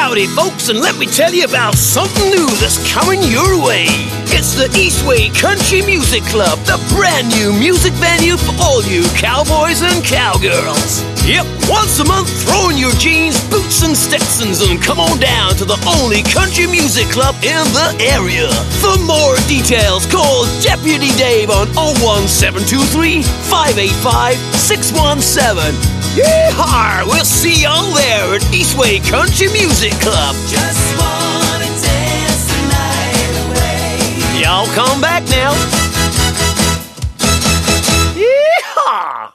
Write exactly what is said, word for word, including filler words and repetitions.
Howdy, folks, and let me tell you about something new that's coming your way. It's the Eastway Country Music Club, the brand new music venue for all you cowboys and cowgirls. Yep, once a month, throw in your jeans, boots, and Stetsons and come on down to the only country music club in the area. For more details, call Deputy Dave on oh one seven two three, five eight five, six one seven. Yeehaw! We'll see y'all there at Eastway Country Music Club. Just wanna dance the night away. Y'all come back now. Yeehaw!